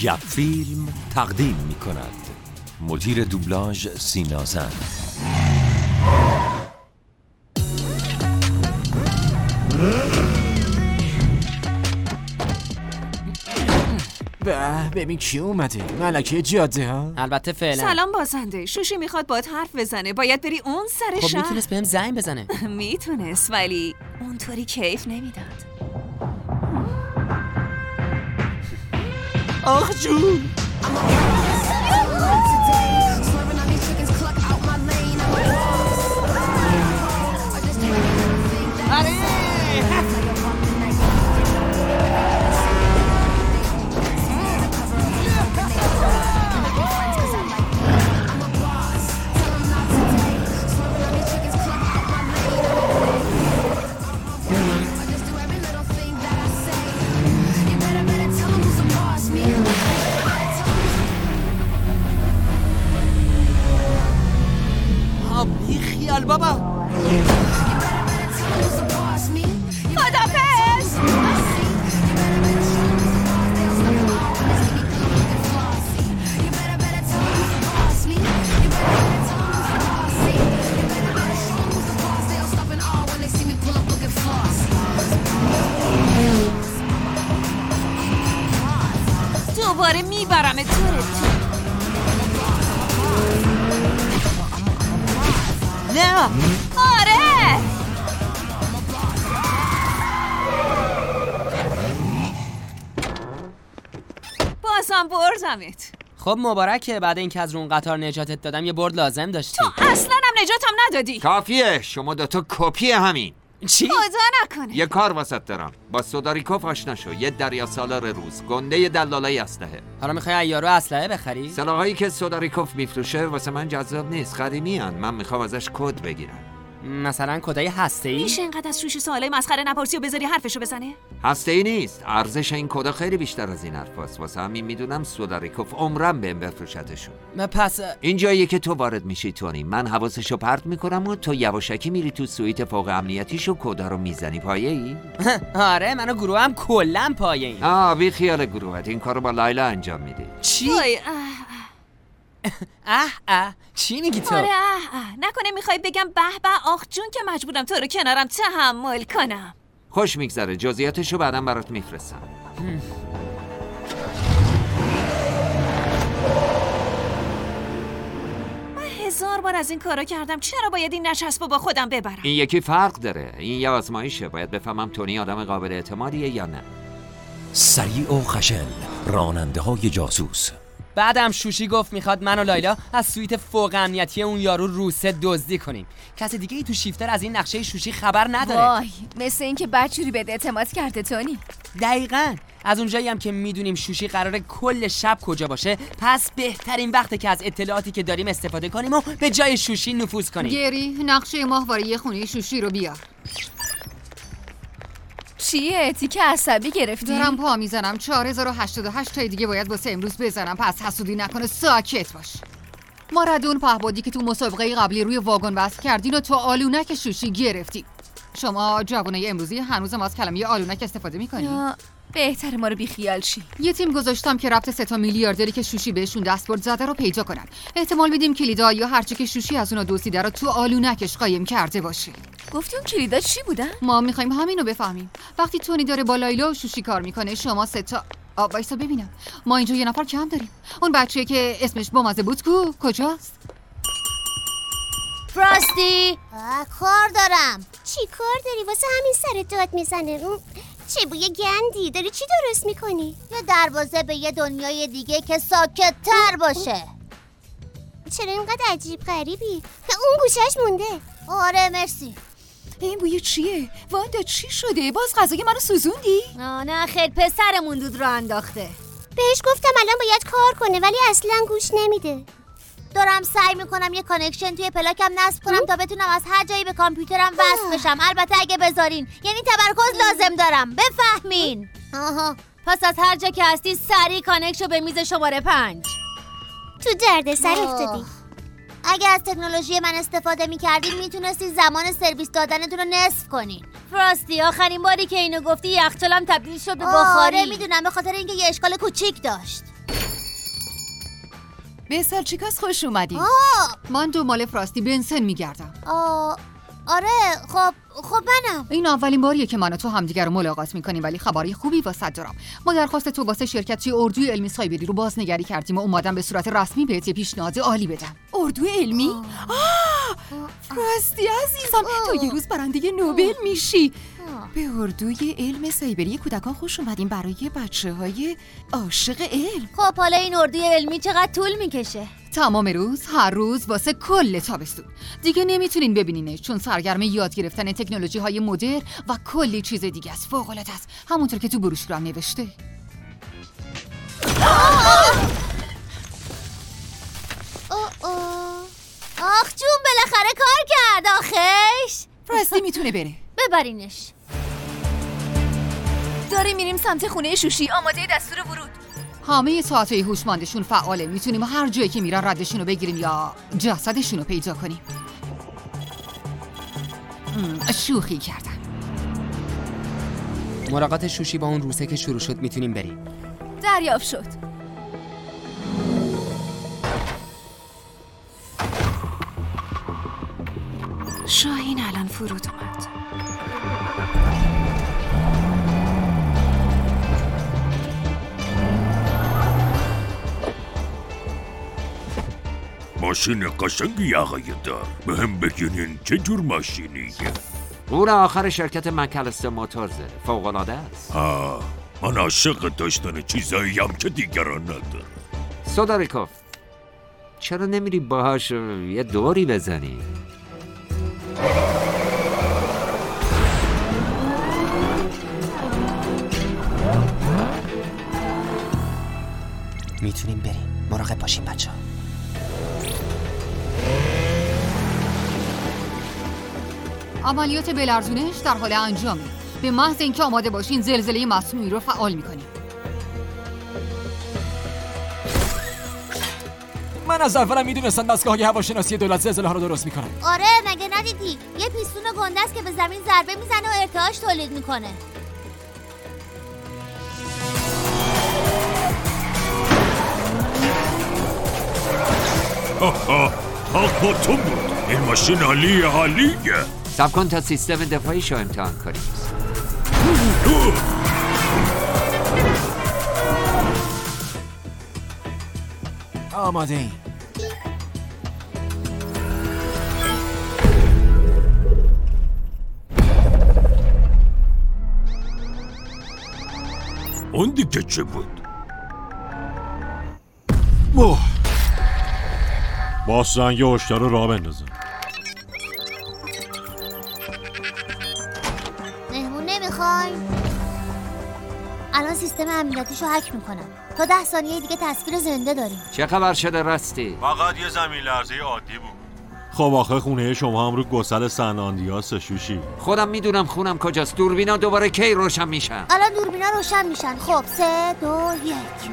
گپ فیلم تقدیم می کند. مدیر دوبلاژ سینازن. ببین کی اومده؟ ملکه جاده ها؟ البته فعلا. سلام بازنده، شوشی میخواد باهات حرف بزنه. باید بری اون سر خب شهر. میتونست بهم زنگ بزنه. میتونست ولی اونطوری کیف نمیداد. آخ جون. بی خیال بابا. خدافظ. دوباره میبرم تو. نه. آره. بازم بردمت. خب مبارکه، بعد اینکه از رون قطار نجاتت دادم یه برد لازم داشتی. تو اصلا هم نجاتم ندادی. کافیه، شما دوتا کپی همین. چی؟ خدا نکنه. یه کار واسط دارم. با سوداریکوف آشنا شو. یه دریا سالار روز، گنده دلالای اسلحه. حالا میخوای یارو اسلحه بخری؟ سلاحایی که سوداریکوف میفروشه واسه من جذاب نیست. قدیمیان. من میخوام ازش کد بگیرم. مثلا کدای هسته‌ای؟ میشه اینقدر از شوشی سوالای مسخره نپرسی و بذاری حرفشو بزنه؟ هسته‌ای نیست. ارزش این کدا خیلی بیشتر از این حرفاست. واسه همین میدونم سوداریکوف عمرم بهم بفروشتشون. پس این جاییه که تو وارد میشی تونی. من حواسشو پرت میکنم و تو یواشکی میری تو سویت فوق امنیتیش و کدا رو میزنی. پایه‌ای؟ آره، من و گروهم کلا پایه‌ایم. بی خیال گروهت. این کارو با لایلا انجام میدی. چی؟ وای چی میگی تو؟ آره نکنه میخوای بگم به به آخ جون که مجبورم تو رو کنارم تحمل کنم. خوش میگذره. جزئیاتشو بعداً برات میفرستم. من 1000 بار از این کارا کردم، چرا باید این نچسبو با خودم ببرم؟ این یکی فرق داره. این یه آزمایشه. باید بفهمم تونی آدم قابل اعتمادیه یا نه. سریع و خشن، راننده های جاسوس. بعدم شوشی گفت میخواد من و لایلا از سویت فوق امنیتی اون یارو روسه دزدی کنیم. کسی دیگه ای تو شیفتر از این نقشه شوشی خبر نداره. وای، مثل اینکه بدجوری بهت اعتماد کرده تونی. دقیقاً. از اونجایی هم که میدونیم شوشی قراره کل شب کجا باشه، پس بهترین وقته که از اطلاعاتی که داریم استفاده کنیم و به جای شوشی نفوذ کنیم. گری، نقشه ماهواره خونه شوشی رو بیار. چیه؟ تیکه عصبی گرفتی؟ دارم پا میزنم. 4088 تای دیگه باید واسه امروز بزنم، پس حسودی نکنه، ساکت باش. ما ردون پهبادی که تو مسابقه قبلی روی واگن وصل کردین و تو آلونک شوشی گرفتی. شما جوانای امروزی هنوزم از کلمه آلونک استفاده میکنی؟ بهتره ما رو بیخیال شی. یه تیم گذاشتم که ربط 3 میلیاردری که شوشی بهشون دستبرد زده رو پیدا کنن. احتمال میدیم کلیدا یا هرچی که شوشی از اونو دزدیده رو تو آلونکش قایم کرده باشه. گفتی اون کلیدا چی بودن؟ ما میخوایم همینو بفهمیم. وقتی تونی داره با لایلا و شوشی کار میکنه، شما 3 تا وایسا ببینم. ما اینجا یه نفر کم داریم. اون بچه‌ای که اسمش بامزه بود کجاست؟ فراستی، کار دارم. چی کار داری؟ واسه همین سرت داد میزنه. چه بوی گندی داری؟ چی درست میکنی؟ یه دروازه به یه دنیای دیگه که ساکت تر باشه. چرا اینقدر عجیب غریبی؟ اون گوشش مونده. آره مرسی. این بوی چیه؟ واندا چی شده؟ باز غذای منو سوزوندی؟ نه خیلی پسرمون دود رو انداخته. بهش گفتم الان باید کار کنه ولی اصلا گوش نمیده. دارم سعی میکنم یه کانکشن توی پلاکم نصب کنم تا بتونم از هر جایی به کامپیوترم وصل بشم. البته اگه بذارین، یعنی تمرکز لازم دارم، بفهمین. پس از هر جا که هستی سریع کانکشن به میز شماره 5. تو دردسر افتادی. اگه از تکنولوژی من استفاده میکردین میتونستی زمان سرویس دادنتون رو نصف کنین. فراستی، آخرین باری که اینو گفتی یخچالم تبدیل شد به بخاری. آره میدونم، به خاطر اینکه یه اشکال کوچیک داشت. به سالچیکاس خوش اومدی. من دنبال فراستی بنسن میگردم. آره خب منم. این اولین باریه که من و تو همدیگر رو ملاقات میکنیم، ولی خبری خوبی واسه دارم. ما درخواست تو واسه شرکت توی اردوی علمی سایبری رو بازنگری کردیم و اومدم به صورت رسمی بهت یه پیشنهاد عالی بدم. اردوی علمی؟ فراستی عزیزم، تو یه روز برنده نوبل میشی. به اردوی علم سایبری کودکان خوش اومدیم برای بچه‌های عاشق علم. خب حالا این اردوی علمی چقدر طول میکشه؟ تمام روز، هر روز، واسه کل تابستون. دیگه نمیتونین ببینینش چون سرگرم یاد گرفتن تکنولوژی های مدرن و کلی چیز دیگه است. فوق‌العاده است، همونطور که تو بروشورم نوشته. آخ جون بالاخره کار کرد آخش. فراستی میتونه بره. ببرینش. داریم میریم سمت خونه شوشی. آماده دستور ورود. همه ساعتهای هوشمندشون فعاله. میتونیم هر جایی که میرن ردشون رو بگیریم یا جسدشون رو پیدا کنیم. شوخی کردم. ملاقات شوشی با اون روسه که شروع شد میتونیم بریم. دریافت شد. شاهین الان فرود اومد. ماشین قشنگی آقای دار. به هم بگین چه جور ماشینیه؟ قور آخر شرکت مکلستر موتورزه. فوق‌العاده است. من عاشق داشتن چیزایی هم که دیگران نداره. سوداریکوف، چرا نمیری باهاش یه دوری بزنی؟ میتونیم بریم. مراقب باشیم بچه‌ها. عملیات بلرزونش در حال انجامه. به محض اینکه آماده باشین زلزله مصنوعی رو فعال میکنیم. من از اولم میدونستم دستگاه هواشناسی دولت زلزله ها رو درست میکنه. آره مگه ندیدی؟ یه پیستون گنده است که به زمین ضربه میزنه و ارتعاش تولید میکنه. حق با تو بود. این ماشین حالیه. صبر کن تا سیستم دفاعیش رو امتحان کنیم. آماده این. اون دیگه چه بود؟ با زنگ هشدار رو راه بندازن. مهمون نمیخوایم؟ الان سیستم امنیتیشو هک میکنم. تا 10 ثانیه دیگه تصویر زنده داریم. چه خبر شده راستی؟ فقط یه زمین لرزه عادی بود. خب آخه خونه شما هم رو گسل سن آندیاس شوشی. خودم میدونم خونم کجاست. دوربینا دوباره کی روشن میشن؟ الان دوربینا روشن میشن. خب 3 2 1.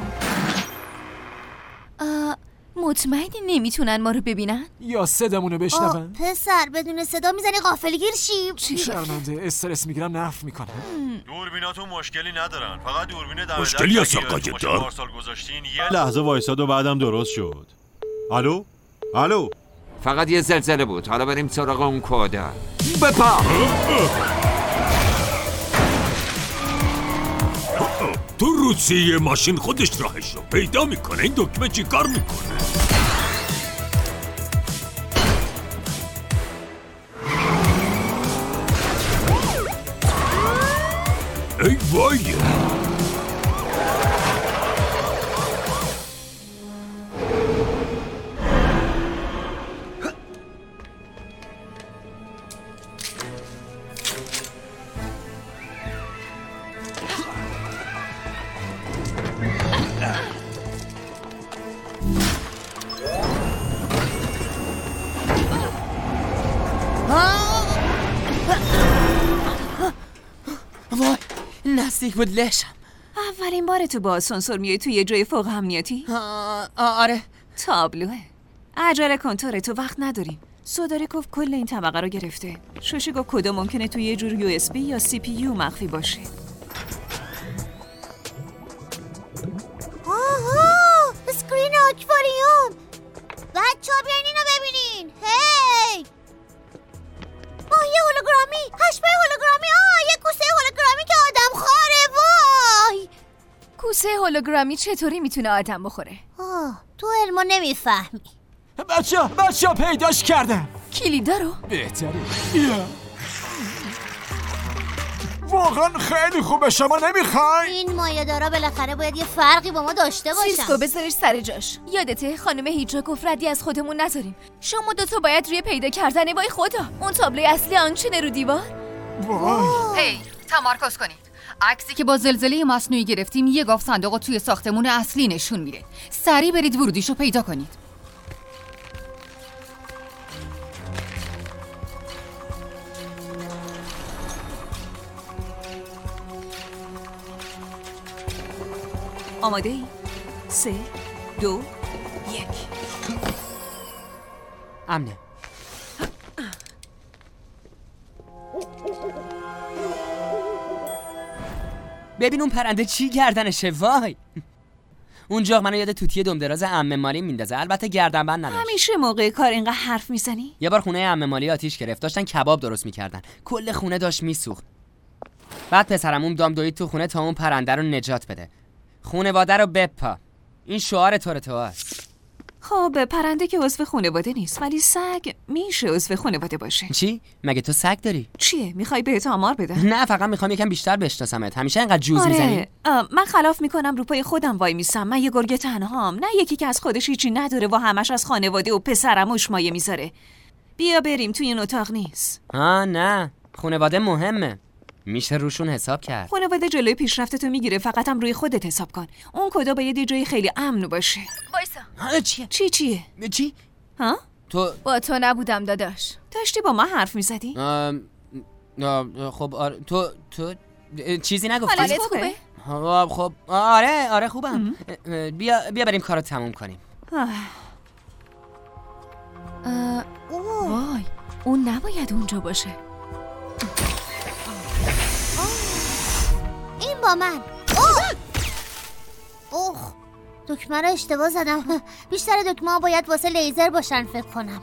مطمئنی نمیتونن ما رو ببینن؟ یا صدامونو بشنون؟ پسر بدون صدا میزنی غافلگیر شیم. شرمنده. استرس میگیرم نفت میکنم. دوربیناتون مشکلی ندارن. فقط دوربین دم مشکلی هست آقای دار. لحظه وایساد و بعدم درست شد. الو فقط یه زلزله بود. حالا بریم سراغ اون کوده. بپا. تو روسیه ماشین خودش راهش رو پیدا میکنه. این دکمه چی کار میکنه؟ ای وای. نزدیک بود لشم. اولین بار تو با آسانسور میای توی یه جای فوق امنیتی؟ آره. تابلوه. عجله کنتوره، تو وقت نداریم. سوداریکوف کل این طبقه رو گرفته. شوشی گفت کدا ممکنه توی یه جور USB یا CPU مخفی باشه. آها، اسکرین آکواریوم. یادته هولوگرامی چطوری میتونه آدم بخوره؟ تو علمو نمیفهمی. بچه ها پیداش کردم. کلیدا رو؟ بهتره. واقعا خیلی خوبه، شما نمیخوای؟ این مایه‌دارا بالاخره باید یه فرقی با ما داشته باشن. سیسکو بذارش سر جاش. یادته خانم هیجا گفت ردی از خودمون نذاریم. شما دوتا باید روی پیدا کردن وای خدا اون تابلوی اصلی آنچینه رو دیوار. هی تمرکز کنید. عکسی که با زلزله مصنوعی گرفتیم یه گاف صندوق توی ساختمون اصلی نشون میده. سریع برید ورودیشو پیدا کنید. آماده ای؟ 3 2 1 امنه. ببین اون پرنده چی گردنشه. وای اونجا منو یاد توتی دم دراز عمه مالی میندازه. البته گردنبند نداشت. همیشه موقع کار اینقدر حرف میزنی؟ یه بار خونه عمه مالی آتیش گرفت، داشتن کباب درست میکردن، کل خونه داشت میسوخت. بعد پسرمون دام دوید تو خونه تا اون پرنده رو نجات بده. خونواده رو بپا. این شعار تو هست. خب پرنده که عضو خانواده نیست، ولی سگ میشه عضو خانواده باشه. چی؟ مگه تو سگ داری؟ چیه؟ میخوای بهت آمار بدم؟ نه فقط میخوام یکم بیشتر بشناسمت. همیشه اینقدر جوز میزنی؟ من خلاف میکنم رو پای خودم وای میسم. من یه گرگ تنهام، نه یکی که از خودش هیچی نداره و همش از خانواده و پسرموش مایه میذاره. بیا بریم، توی این اتاق نیست. نه خانواده مهمه، میشه روشون حساب کرد. خانواده جلوی پیشرفتتو میگیره، فقط هم روی خودت حساب کن. اون کدا باید یه جای خیلی امن باشه. وایسا. چیه؟ چی؟ ها؟ تو با تو نبودم داداش. داشتی با ما حرف میزدی؟ خب آره تو چیزی نگفتی؟ حالت خوبه؟ خب آره خوبم. بیا بریم کارو تموم کنیم. وای اون نباید اونجا باشه. این با من. دکمه رو اشتباه زدم. بیشتر دکمه ها باید واسه لیزر باشن فکر کنم.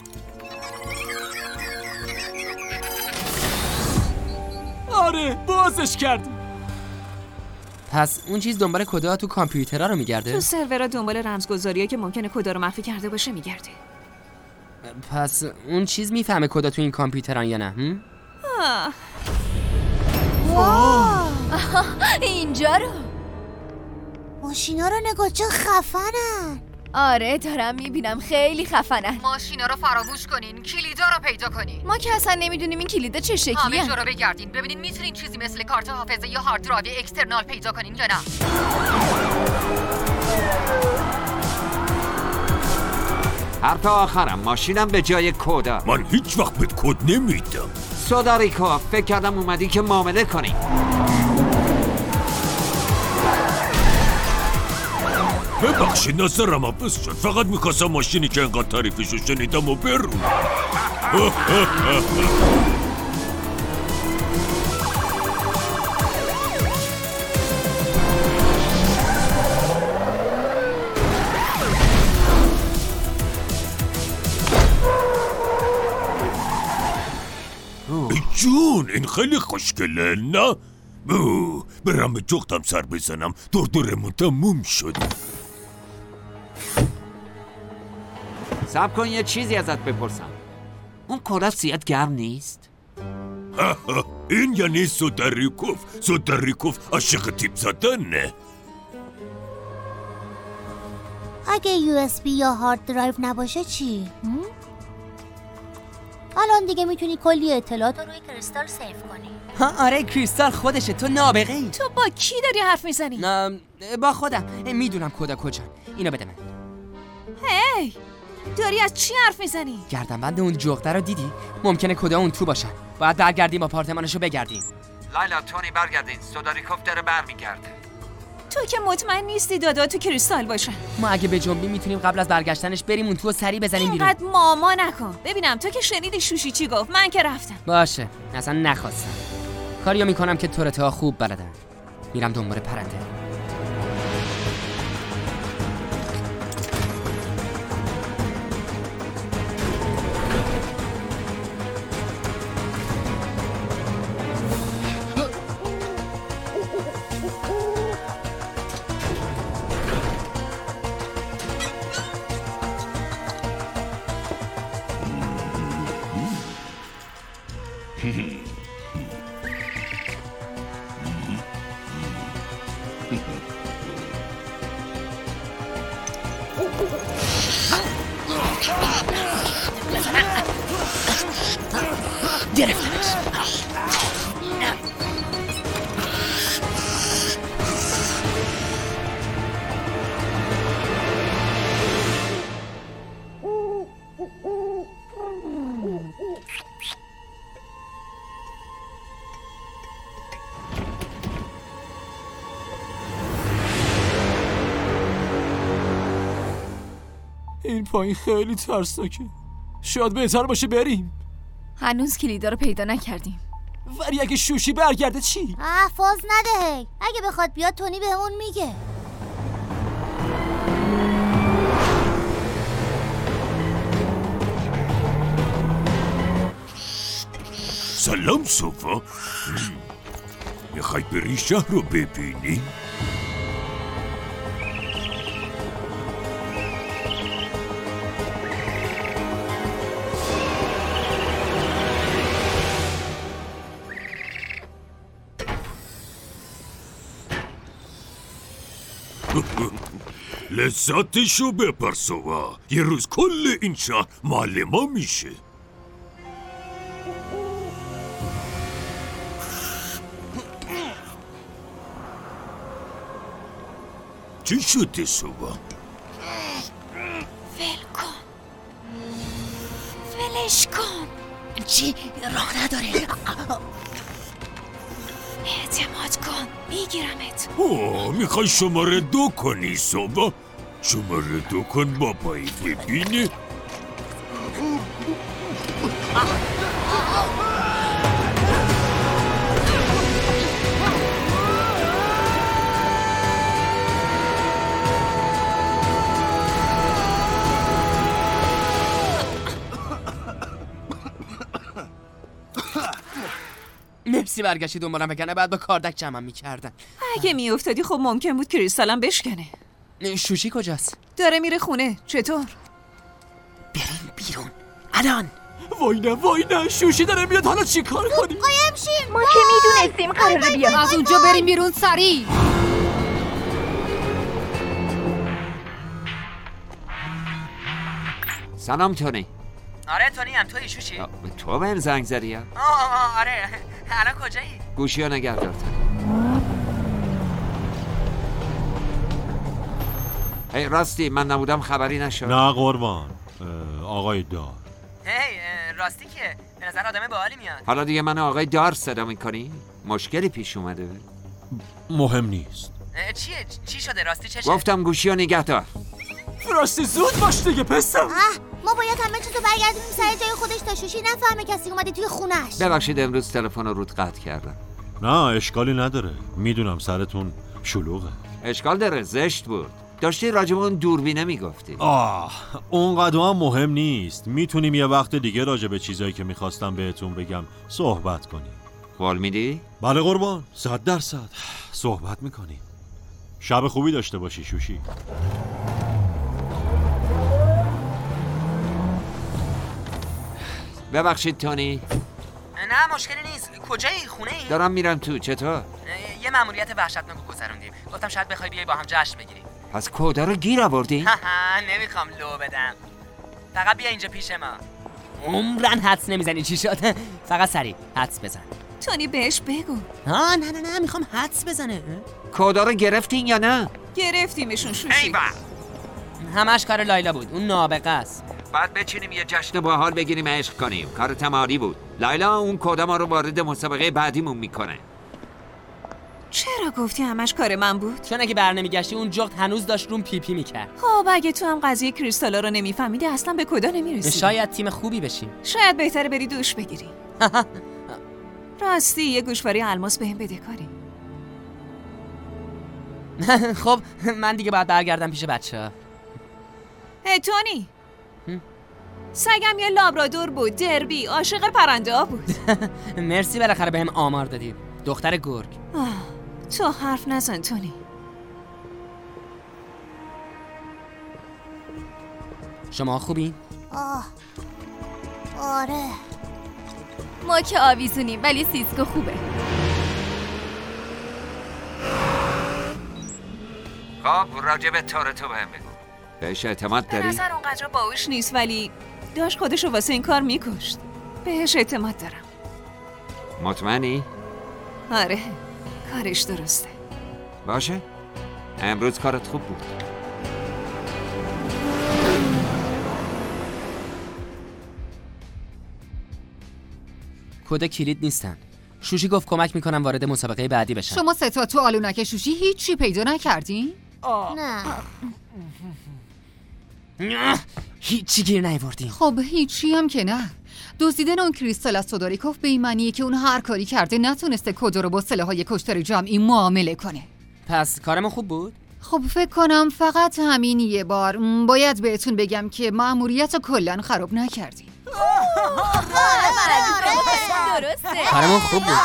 آره بازش کرد. پس اون چیز دنبال کدها تو کامپیوترها رو میگرده؟ تو سرورها دنبال رمزگذاریه که ممکنه کدا رو مخفی کرده باشه میگرده. پس اون چیز میفهمه کدا تو این کامپیوتران یا نه؟ اینجا رو ماشینا رو نگاه چه خفنن. آره دارم میبینم خیلی خفنن. ماشینا رو فراموش کنین، کلیدا رو پیدا کنین. ما که اصلا نمیدونیم این کلیدا چه شکلیه. همه جا رو بگردین ببینین میتونین چیزی مثل کارت حافظه یا هارد درایو اکسترنال پیدا کنین یا نه. حرف آخرم، ماشینم به جای کدا. من هیچ وقت به کد نمیدم. سوداریکو فکر کردم اومدی که معامله کنی. ببخشید نظرم عوض شد. فقط میخواستم ماشینی که انقدر تعریفشو شنیدم و برونم. جون این خیلی خوشگله نه؟ برم به جغدم سر بزنم. دورمون تموم شد. صبر کن یه چیزی ازت بپرسم. اون کدا زیاد گرم نیست؟ این یعنی سوداریکوف عاشق تیپ زدنه. اگه USB یا هارد درایو نباشه چی؟ الان دیگه میتونی کلی اطلاعات رو روی کریستال سیف کنی. آره کریستال خودشه. تو نابغه ای. تو با کی داری حرف میزنی؟ با خودم. میدونم کدا کجا. اینو بده من. هی داری از چی حرف میزنی؟ گردنبند اون جغده رو دیدی؟ ممکنه کدا اون تو باشن. باید برگردیم آپارتمانشو بگردیم. لایلا تونی برگردین. سوداریکوف داره برمیگرده. تو که مطمئن نیستی دادا تو کریستال باشن. ما اگه به جنبی میتونیم قبل از برگشتنش بریم اون تو سری بزنیم بیرون. اینقدر ماما نکن. ببینم تو که شنیدی شوشی چی گفت. من که رفتم. باشه اصلا نخواستم. کاریو میکنم که تورتها خوب بلدن. میرم دنبال پرنده. گرفتمش. این پایین خیلی ترسناکه. شاید بهتر باشه بریم. هنوز کلیدا رو پیدا نکردیم. ولی اگه شوشی برگرده چی؟ فاز نده هی. اگه بخواد بیاد تونی بهمون میگه. سلام صوفا. میخوای بری شهر رو ببینی؟ لذتشو ببر سوا. یه روز کل این شهر مال ما میشه. چی شده سوا؟ ول کن. ولش کن. چی؟ راه نداره. اعتماد کن. میگیرمت. میخوای شماره 2 کنی سوا؟ شماره 2 کن بابایی ببینه. مرسی برگشتی دنبالم بکنه، بعد با کاردک جمعم میکردن. اگه میافتادی خب ممکن بود کریستالم بشکنه. شوشی کجاست؟ داره میره خونه. چطور؟ بریم بیرون الان. وای نه شوشی داره میاد. حالا چی کار کنیم؟ قایم شیم. ما که میدونستیم قراره بیاد. از اونجا بریم بیرون سریع. سلام تونی. آره تونی هم توی شوشی؟ تو بهم زنگ زدی؟ آره. الان کجایی؟ گوشی ها نگه دار. هی راستی من نبودم خبری نشد؟ نه قربان. آقای دار. راستی که به نظر آدم باحالی میاد. حالا دیگه من آقای دار صدا میکنی؟ مشکلی پیش اومده؟ مهم نیست. چیه؟ چی شده؟ راستی چشه؟ گفتم گوشی ها نگه دار. راستی زود باش دیگه پسر. ما باید همه چیزو برگردونیم سر جای خودش تا شوشی نفهمه کسی اومده توی خونش. ببخشید امروز تلفن رو رود قطع کردم. نه اشکالی نداره. میدونم سرتون شلوغه. اشکال داره، زشت بود. داشتی راجب اون دوربینه میگفتی. اونقدر هم مهم نیست. میتونیم یه وقت دیگه راجب چیزایی که میخواستم بهتون بگم صحبت کنیم. قول میدی؟ بله قربان، 100% صحبت میکنیم. شب خوبی داشته باشی شوشی. ببخشید تونی. نه مشکلی نیست. کجایی؟ خونه ای؟ دارم میرم تو. چطور؟ یه مأموریت وحشتناک گذروندیم. گفتم شاید بخوای بیای با هم جشن بگیریم. پس کدا رو گیر آوردی؟ نمیخوام لو بدم. فقط بیا اینجا پیش ما. عمرن حدس نمیزنی چی شد؟ فقط سریع حدس بزن. تونی بهش بگو. نه میخوام حدس بزنه. کدا رو گرفتین یا نه؟ گرفتیمشون شوشی. همش کار لایلا بود. اون نابغه است. بعد بچینیم یه جشن باحال بگیریم عشق کنیم. کار تماری بود. لایلا اون کدا ما رو وارد مسابقه بعدیمون میکنه. چرا گفتی همش کار من بود؟ چون اگه برنمیگشتی اون جغد هنوز داشت روم پیپی میکرد. خب اگه تو هم قضیه کریستالا رو نمیفهمیدی اصلا به کدا نمیرسی. شاید تیم خوبی بشیم. شاید بهتره بری دوش بگیری. راستی یه گوشواره الماس بهم بده کاری. خب من دیگه باید برگردم پیش بچه‌ها. هی تونی، سگم یه لابرادور بود، دربی، عاشق پرنده ها بود. مرسی بالاخره بهم آمار دادی. دختر گرگ. تو حرف نزن تونی. شما خوبین؟ آره. ما که آویزونیم ولی سیسکو خوبه. خب راجع به تورتو بهم بگو. بهش اعتماد به داری؟ نظر اونقدر باهوش نیست ولی داشت خودشو واسه این کار میکشت. بهش اعتماد دارم. مطمئنی؟ آره کارش درسته. باشه. امروز کارت خوب بود. کد کلید نیستن. شوشی گفت کمک میکنم وارد مسابقه بعدی بشن. شما سه تا تو آلونک شوشی هیچی پیدا نکردین؟ نه هیچی گیر نیاوردیم. خب هیچی هم که نه. دزدیدن اون کریستال از سوداریکوف به این معنیه که اون هر کاری کرده نتونسته کد رو با سلاح‌های کشتار جمعی معامله کنه. پس کارمون خوب بود؟ خب فکر کنم فقط همین یه بار باید بهتون بگم که مأموریت رو کلاً خراب نکردیم. درسته. کارمون خوب بود.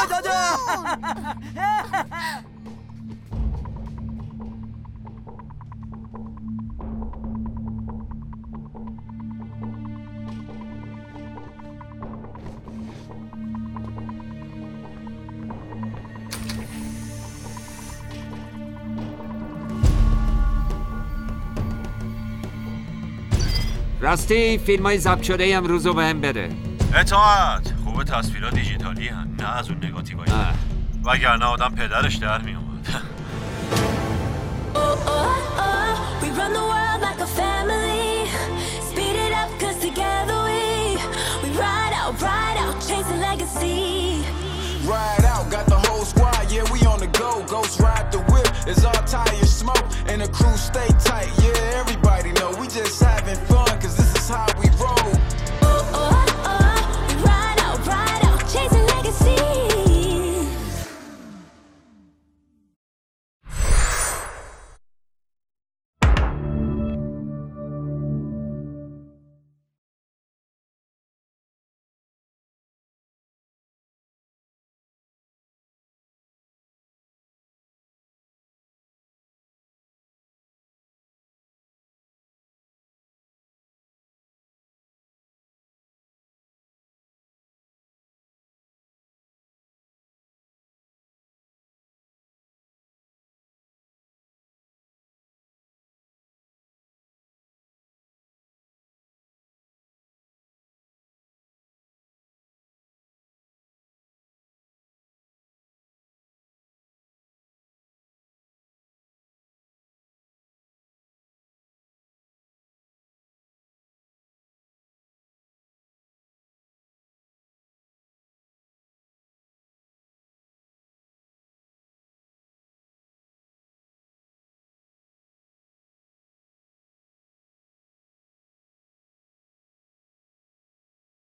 راستی فیلمای ضبط شده امروز رو بهم بده. اطاعت. خوب تصویرات دیجیتالی هن، نه از اون نگاتیوهای. وگرنه آدم پدرش در می اومد. Ride out, got the whole squad, yeah, we on the go. Ghost ride the whip, it's all tires smoke, and the crew stay tight.